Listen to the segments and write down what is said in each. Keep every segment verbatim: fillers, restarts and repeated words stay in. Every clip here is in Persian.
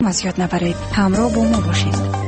از یاد نبرید. همراه با ما باشید.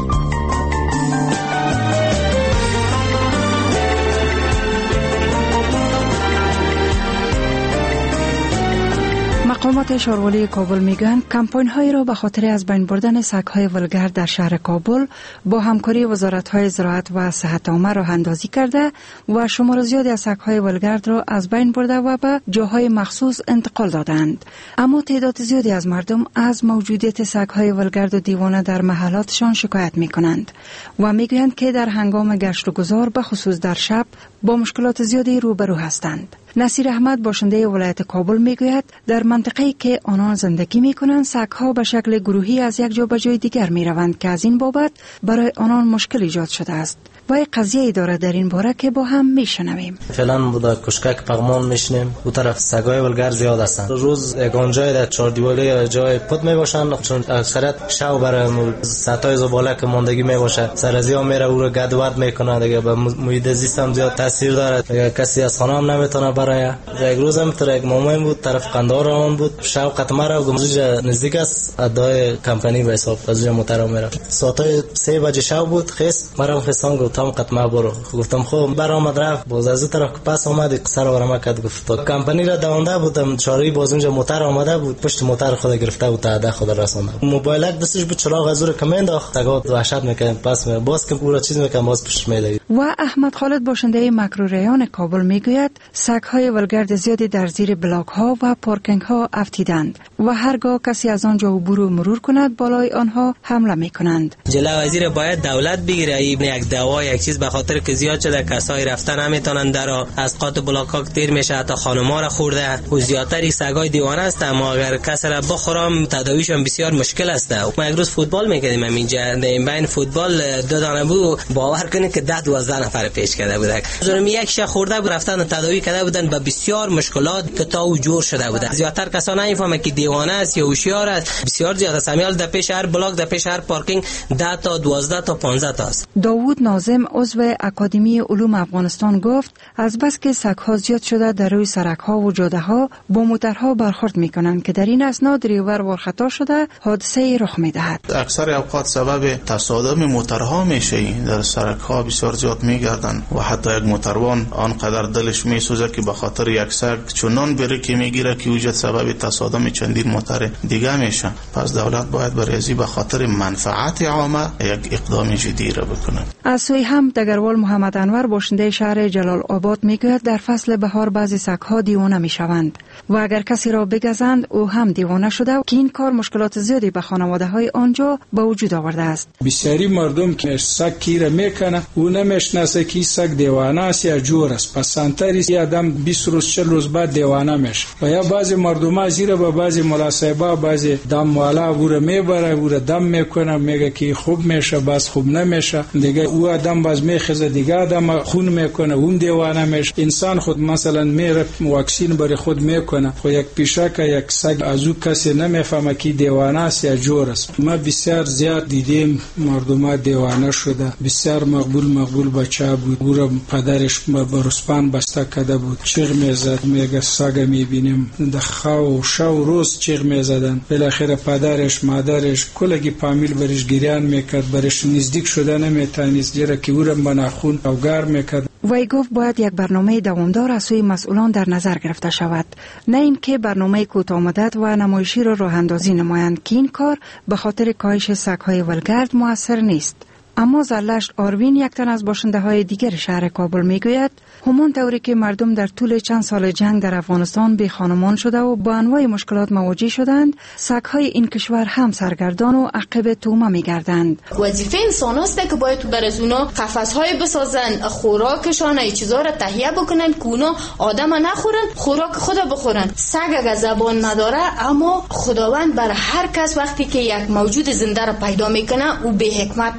مقامات شاروالی کابل میگویند کمپاین هایی را به خاطر از بین بردن سگ های ولگرد در شهر کابل با همکاری وزارت های زراعت و صحت عامه راه اندازی کرده و شمار زیادی از سگ های ولگرد را از بین برده و به جاهای مخصوص انتقال دادند. اما تعداد زیادی از مردم از موجودیت سگ های ولگرد و دیوانه در محلاتشان شکایت می کنند و میگویند که در هنگام گشت و گذار به خصوص در شب با مشکلات زیادی روبرو هستند. نصیر احمد باشنده ولایت کابل میگوید در منطقه‌ای که آنان زندگی میکنند سگ‌ها به شکل گروهی از یک جا به جای دیگر میروند که از این بابت برای آنان مشکل ایجاد شده است. و یک قضیه داره در این باره که با هم میشنویم. فعلا بوده کشکک پغمان میشنیم، اون طرف سگای ولگرد زیاد هستند. روز یگان جای در چهار دیواری جای پد میباشند، چون اکثریت شب برای سطای زباله که ماندگی میباشه سرازیا میره او رو گدوات میکنه، دیگه به محیط زیست هم زیاد تاثیر داره، دیگه کسی از خانه هم نمیتونه برای. یک روز هم تو یک مامون بود طرف قندار روان بود، شب قطمه رو گمزوج نزدیک است ادای کمپانی به حساب از محترم میره. ساعت سه بجه شب بود، خست مرا خستان گفت تام قطمه برو. گفتم خب برآمد رفت، باز از طرف پس اومد قصر ورما کرد. گفت کمپانی را دوانده بودم، چاری باز اونجا موتر آمده بود، پشت موتر خود گرفته بود، تا ده خود رسوند. موبایلک دستش بود، چراغ از رو کمند انداخت، تا وحشت میکنه. پس باز که پورا چیز میکنه، باز پشت میاد. و احمد خالد باشنده مکروریان کابل میگوید سگ‌های ولگرد زیادی در زیر بلاک ها و پارکینگ ها افتیدند و هرگاه کسی از آنجا عبور و مرور کند بالای آنها حمله میکنند. جلو وزیر باید دولت بگیره این یک دوا یک چیز، به خاطر که زیاد شده کسایی رفتن نمیتونن در از قات بلاک ها دیر میشه، حتی خانما را خورده و زیادتری سگای دیوانه است. اما اگر کسی را بخورم تداویشون بسیار مشکل است. ما یک روز فوتبال میکردیم اینجا، بین فوتبال دو دانه بود، باور کنید که ده دوازده نفر پیش کرده بود. زورم یک شه خورده بود، رفتن تداوی کرده بودن با بسیار مشکلات که تا او جور شده بود. زیادتر کسا نمیفهمه که دیوانه است یا هوشیار است. بسیار زیاد است. همیال در پیش هر بلاک در پیش هر پارکینگ ده تا دوازده تا پانزده تا است. داوود ناظم عضو اکادمی علوم افغانستان گفت از بس که سگ‌ها زیاد شده در روی سرک‌ها و جاده‌ها با موترها برخورد می‌کنند که در این اسنا دریور وارخطا شده حادثه رخ می‌دهد. اکثر اوقات سبب تصادم موترها میشه. در سرک‌ها بسیار زیاد می‌گردن و حتی یک موتروان آنقدر دلش میسوزه که به خاطر یک سگ چنان بره که میگیره که وجود سبب تصادم چندین موتر دیگه میشه. پس دولت باید برای ازی به خاطر منفعت عامه یک اقدام جدی را بکنه. از سوی هم دگروال محمد انور باشنده شهر جلال آباد میگوید در فصل بهار بعضی سگ‌ها دیوانه میشوند و اگر کسی را بگزند او هم دیوانه شده که این کار مشکلات زیادی به خانواده‌های آنجا به وجود آورده است. بسیاری مردم که سگ کیره میکنه او نمیشناسه که سگ دیوانه است یا جور است. پس سنتری یه آدم بیست روز چهل روز بعد دیوانه میشه و یا بعضی مردم ها زیره با بعضی ملاصبا بعضی دم والا بوره میبره بوره دم میکنه میگه که خوب میشه باز خوب نمیشه، دیگه او آدم باز میخزه دیگه آدم خون میکنه اون دیوانه میشه. انسان خود مثلا میره واکسین برای خود میکنه خو یک پیشک یک سگ از او کسی نمیفهمه که دیوانه است یا جور است. ما بسیار زیاد دیدیم مردم دیوانه شده. بسیار مقبول مقبول بچه بود، او را پدرش با رسپان بسته کرده بود، چیغ میزد میگه سگ میبینیم دخوا و شو روز چیغ میزدن. بالاخره پدرش مادرش کلگی فامیل برش گریان میکرد، برش نزدیک شده نمیتونست زیرا که او را مناخون او گرم میکرد. وی گفت باید یک برنامه دوامدار از سوی مسئولان در نظر گرفته شود، نه اینکه برنامه کوتاه مدت و نمایشی را راه اندازی نمایند که این کار به خاطر کاهش سگ‌های ولگرد موثر نیست. اما زرلشت آروین یک تن از باشنده های دیگر شهر کابل میگوید همون طوری که مردم در طول چند سال جنگ در افغانستان بی خانمان شده و با انواع مشکلات مواجه شدند، سگ‌های این کشور هم سرگردان و عقب تومه میگردند. وظیفه انسان است که باید برای اونا قفس‌های بسازن، خوراکشان ای چیزا را تهیه بکنن که اونا آدم نخورن، خوراک خود بخورن. سگ اگه زبان نداره اما خداوند بر هر کس وقتی که یک موجود زنده را پیدا میکنه او به حکمت نمیباشه.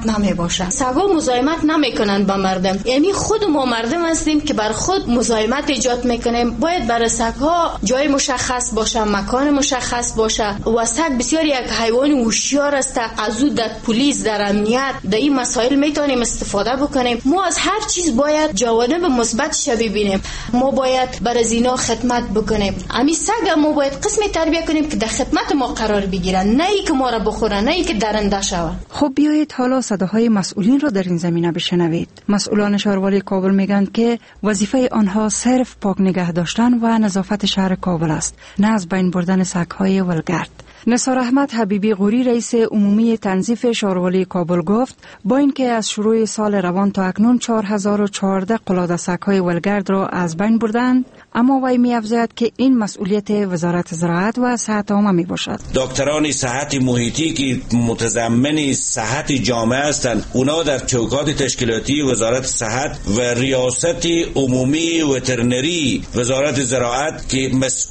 باشه. سگا مزاحمت نمیکنن به مردم، یعنی خود ما مردم هستیم که بر خود مزاحمت ایجاد میکنیم. باید برای سگها جای مشخص باشه، مکان مشخص باشه و سگ بسیار یک حیوان هوشیار است. از او در پلیس، در امنیت، در این مسائل میتونیم استفاده بکنیم. ما از هر چیز باید جوانب مثبتش ببینیم. ما باید برای زینا خدمت بکنیم. امی سگ ما باید قسمی تربیت کنیم که در خدمت ما قرار بگیرن، نه ای که ما را بخورن، نه ای که درنده شون. خب بیایید حالا صداهای مسئولین را در این زمینه بشنوید. مسئولان شهروالی کابل میگن که وظیفه آنها صرف پاک نگه داشتن و نظافت شهر کابل است، نه از بین بردن سگ‌های ولگرد. نثار احمد حبیبی غوری رئیس عمومی تنظیف شهروالی کابل گفت با اینکه از شروع سال روان تا اکنون چهار هزار و چهارده قلاده سگ‌های ولگرد را از بین بردند، اما وی می‌افزاید که این مسئولیت وزارت زراعت و صحت عامه میباشد. دکتران صحت محیطی که متضمن صحت جامعه هستند، اونا در چوکات تشکیلاتی وزارت صحت و ریاست عمومی وترنری وزارت زراعت که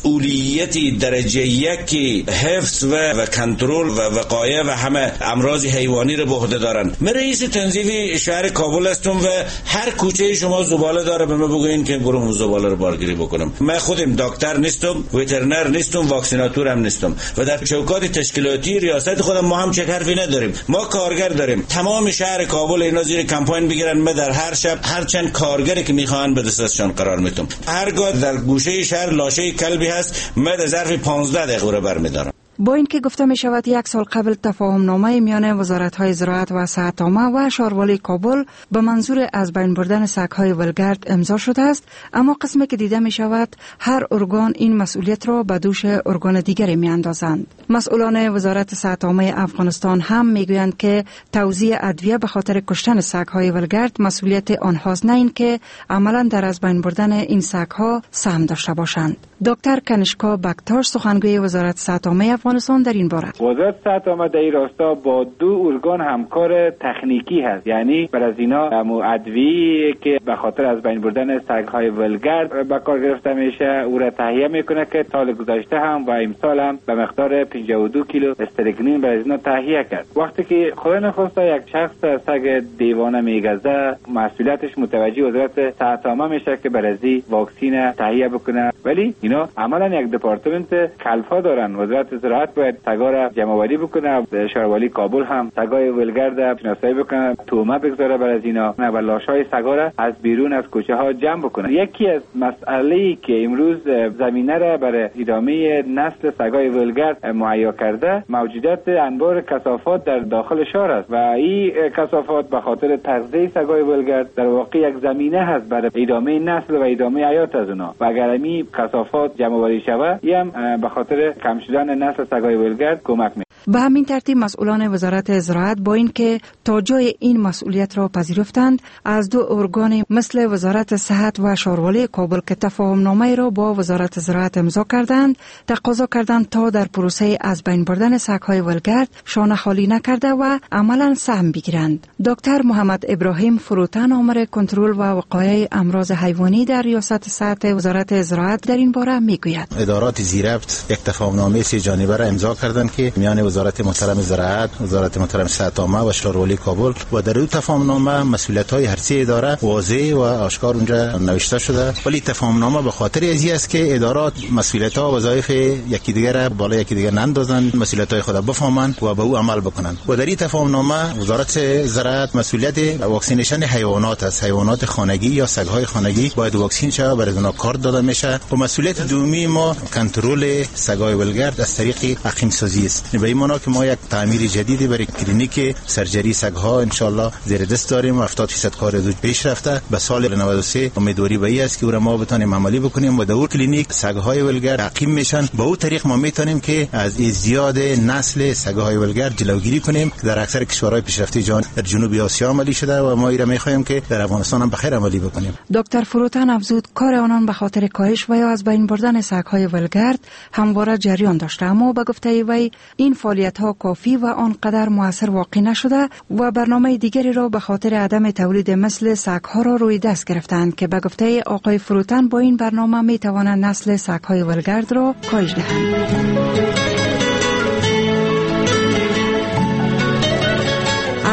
مسئولیت درجه یک حفظ و و کنترل و وقایع و همه امراض حیوانی رو به عهده دارن. من رئیس تنظیف شهر کابل هستم و هر کوچه شما زباله داره به من بگوین که برم زباله رو بارگیری بکنم. من خودم دکتر نیستم، وترنر نیستم، واکسیناتور هم نیستم و در چوکات تشکیلاتی ریاست خودم ما هم چه حرفی نداریم. ما کارگر داریم. تمام شهر کابل اینا زیر کمپاین بگیرن. من در هر شب هر چند کارگری که میخوان به دستشان قرار میدم. هرگاه در گوشه شهر لاشه کلبی هست، من در ظرف پانزده دقیقه رو برمیدارم. با اینکه گفته می شود یک سال قبل تفاهم نامه میان وزارت‌های زراعت و صحت عامه و شهروالی کابل به منظور از بین بردن سگ‌های ولگرد امضا شده است، اما قسمی که دیده می شود هر ارگان این مسئولیت را به دوش ارگان دیگری می اندازند. مسئولان وزارت صحت عامه افغانستان هم میگویند که توزیع ادویه به خاطر کشتن سگ‌های ولگرد مسئولیت آنهاست، نه اینکه عملاً در از بین بردن این سگ‌ها سهم داشته باشند. دکتر کنشکا بکتاش سخنگوی وزارت صحت عامه افغانستان در این باره: وزارت صحت عامه در این راستا با دو ارگان همکار تکنیکی هست، یعنی بر از اینا ادویه که به خاطر از بین بردن سگ‌های ولگرد به کار گرفته میشه او را تهیه میکنه که سال گذشته هم و امسال هم به مقدار پنجاه و دو کیلو استرگنین بر از اینا تهیه کرد. وقتی که خدا نخواسته یک شخص سگ دیوانه میگزه، مسئولیتش متوجه وزارت صحت عامه میشه که بر از واکسین تهیه بکنه، ولی اینا عملا یک دپارتمنت کلفا دارن. وزارت زراعت باید سگا را جمع آوری بکنه، شهروالی کابل هم سگای ولگرد شناسایی بکنه، تومه بگذاره بر از اینا و لاشای سگا را از بیرون از کوچه ها جمع بکنه. یکی از مسئله‌ای که امروز زمینه را برای ادامه نسل سگای ولگرد مهیا کرده موجودیت انبار کثافات در داخل شهر است و این کثافات به خاطر تغذیه سگای ولگرد در واقع یک زمینه هست برای ادامه نسل و ادامه حیات از اونا و اگر این کثافات جمع آوری شود، این هم به خاطر کم شدن نسل سگای ولگرد کمک می‌کنه. به همین ترتیب مسئولان وزارت زراعت با اینکه تا جای این مسئولیت را پذیرفتند، از دو ارگان مثل وزارت صحت و شهروالی کابل که تفاهم نامه را با وزارت زراعت امضا کردند، تقاضا کردند تا در پروسه از بین بردن سگ‌های ولگرد شانه خالی نکرده و عملاً سهم بگیرند. دکتر محمد ابراهیم فروتن، آمر کنترل و وقایع امراض حیوانی در ریاست صحت وزارت زراعت در این باره میگوید: ادارات زیربط یک تفاهم نامه سه جانبه را امضا کردند که میان وزارت محترم زراعت، وزارت محترم صحت عامه و شهروالی کابل و در این تفاهم نامه مسئولیت‌های هر سه اداره واضح و آشکار اونجا نوشته شده، ولی تفاهم نامه به خاطر ازی است که ادارات مسئولیت‌ها و وظایف یکی دیگر را بالا یکی دیگر نندازند، مسئولیت‌های خود بفهمند و به او عمل بکنند. و در این تفاهم نامه وزارت زراعت مسئولیت واکسینیشن حیوانات است، حیوانات خانگی یا سگ‌های خانگی باید واکسین شود، برای اونها کارت داده میشه. و مسئولیت دومی ما کنترل سگ‌های ولگرد از طریق عقیم سازی است. به این معنا که ما یک تعمیر جدیدی برای کلینیک سرجری سگ‌ها ان شاء الله زیر دست داریم و هفتاد درصد کار زود پیش رفته. به سال نود و سه امیدواری به این است که او را ما بتونیم عملی بکنیم و در اون کلینیک سگ‌های ولگرد عقیم میشن. به اون طریق ما میتونیم که از زیاد نسل سگ‌های ولگرد جلوگیری کنیم. در اکثر کشورهای پیشرفته جهان در جنوب آسیا عملی شده و ما این را می‌خواهیم که در افغانستان هم بخیر عملی بکنیم. دکتر فروتن افزود کار آنان به خاطر کاهش و یا از بین بردن سگ‌های ولگرد همواره جریان داشته، اما به گفته وی این فعالیت‌ها کافی و آنقدر موثر واقع نشده و برنامه دیگری را به خاطر عدم تولید مثل سگ‌ها را روی دست گرفتند که به گفته آقای فروتن با این برنامه می‌توانند نسل سگ‌های ولگرد را کاهش دهند. اخبار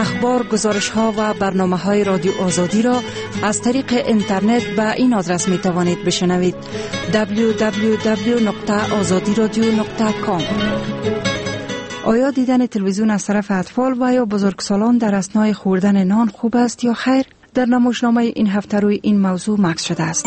اخبار، گزارش ها و برنامه های رادیو آزادی را از طریق اینترنت به این آدرس می توانید بشنوید: دبلیو دبلیو دبلیو نقطه آزادی رادیو نقطه کام. آیا دیدن تلویزیون از طرف اطفال و یا بزرگسالان در اثنای خوردن نان خوب است یا خیر؟ در نمایشنامه این هفته روی این موضوع مکث شده است.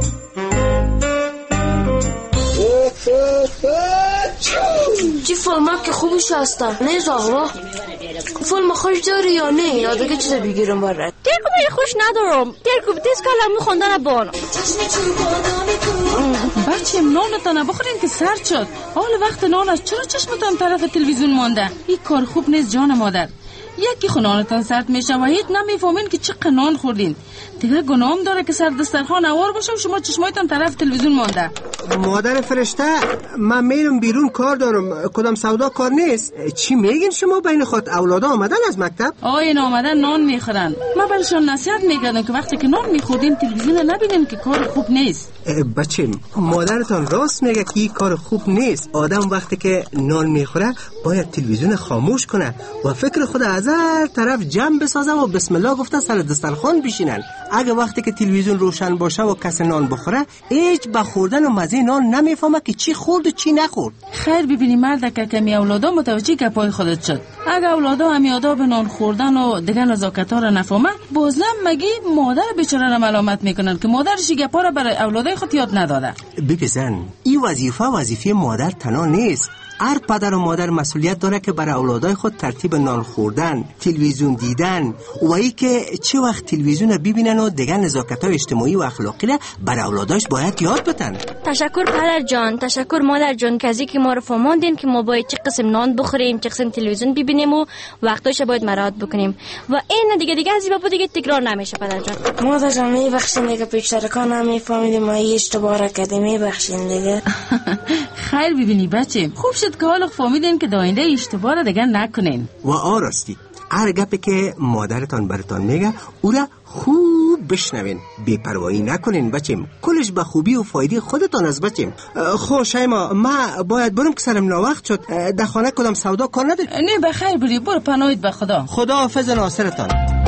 چی فیلم که خوبش هسته؟ نه زهرا فیلم خوش داری یا نه؟ یا دیگه چیز بگیرم برات؟ دیگه من خوش ندارم. دیگه دیس کلمه خوندن بانم. بچه نانتان بخورین که سرد شد. حال وقت نان است، چرا چشمتان طرف تلویزیون مانده؟ این کار خوب نیست جان مادر. یکی خونانتان سرد میشه و هیچ نمیفهمین که چقدر نان خوردین. دیگه گناهم داره که سر دسترخوان اوار باشم شما چشمایتان طرف تلویزیون مانده. مادر فرشته، من میرم بیرون کار دارم. کدام سودا کار نیست. چی میگین شما؟ بین خود اولادا آمدن از مکتب؟ آین آمدن نان میخورن. من برشان نصیحت میکردم که وقتی که نان میخوریم تلویزیون نبینیم که کار خوب نیست. بچه مادرتان راست میگه که این کار خوب نیست. آدم وقتی که نان میخوره باید تلویزیون خاموش کنه و فکر خود از هر طرف جمع بسازه و بسم الله گفته سر دسترخوان بشینن. اگه وقتی که تلویزیون روشن باشه و کس نان بخوره هیچ به خوردن و مزه نان نمیفهمه که چی خورد و چی نخورد. خیر ببینی مرد که کمی اولادا متوجه گپای خودت شد. اگه اولادا هم آداب نان خوردن و دیگه نزاکت‌ها را نفهمه بازم مگی مادر بیچاره را ملامت میکنن که مادرش گپا را برای اولادای خود یاد نداده. ببزن این وظیفه وظیفه مادر تنها نیست. هر پدر و مادر مسئولیت داره که برای اولادای خود ترتیب نان خوردن، تلویزیون دیدن و ای که چه وقت تلویزیون ببینن و دیگه نزاکت‌های اجتماعی و اخلاقی را برای اولاداش باید یاد بدن. تشکر پدر جان، تشکر مادر جان که از اینکه ما رو فهموندین که ما باید چه قسم نان بخوریم، چه قسم تلویزیون ببینیم و وقتاش باید مراعات بکنیم و این دیگه دیگه از این بابا دیگه تکرار نمیشه. پدر جان مادر جان میبخشین دیگه پیشترکان هم میفهمیدیم ما این اشتباه را کردیم، میبخشین دیگه. خیر ببینی بچه خوب شد که حالا فهمیدین که داینده اشتباه را دیگه نکنین. و آراستی هر گپی که مادرتان براتان میگه او را خوب بشنوین، بی‌پروایی نکنین بچیم. کلش به خوبی و فایده خودتان از بچیم. خب شایما ما باید برم که سرم ناوقت شد. در خانه کدام سودا کار نداری؟ نه بخیر بری، برو پناهید به خدا. خدا حافظ ناصرتان.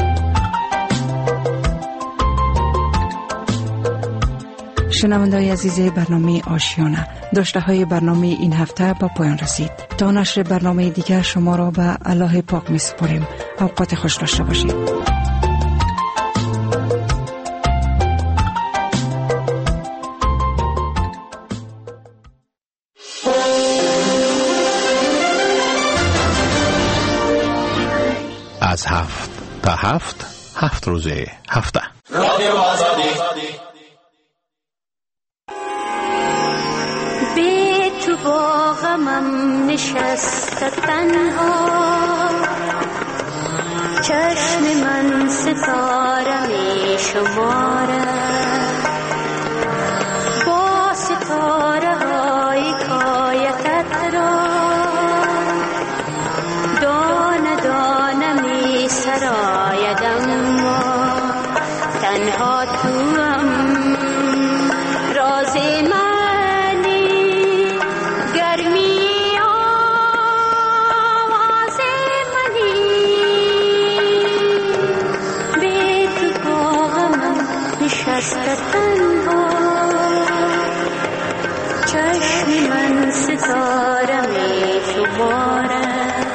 شنونده‌های عزیز برنامه آشیانه، داشته های برنامه این هفته با پایان رسید. تا نشر برنامه دیگر شما را به الله پاک می سپاریم. اوقات خوش داشته باشید. از هفت تا هفت هفت روزه هفته رادیو آزادی. بی تو با غمم نشسته تنها، چشم من ستاره می شماره، با ستاره های کایتت را دانه دانه می سرایدم و تنها توام راز منی، گرمی آواز منی، بی تو با غمم نشسته تنها، چشم من ستاره می شماره.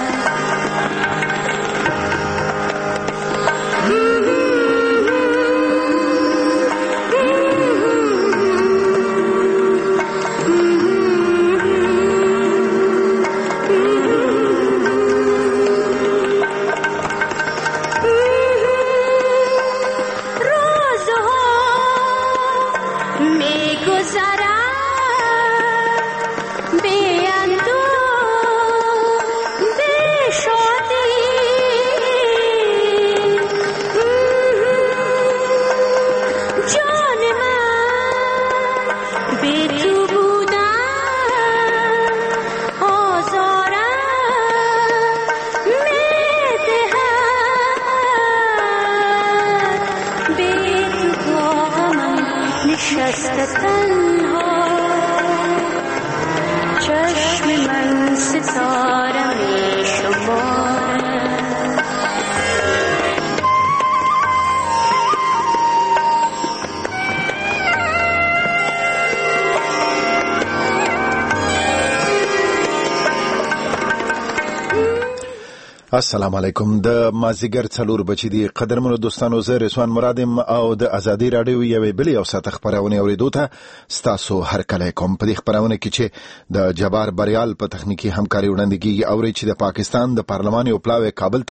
چشم من ستاره می شماره. السلام علیکم. د مازیګر څلور بچی دي قدرمنو دوستانو، زه رسوان مرادم او د ازادي رادیو یوې بلې او ساته خبرونه اوریدو ته ستاسو هر کله کوم. په دې خبرونه کې چې د جبار بریال په تخنیکی همکاري وړاندې کیږي او چې د پاکستان د پارلمان یو پلاوی کابل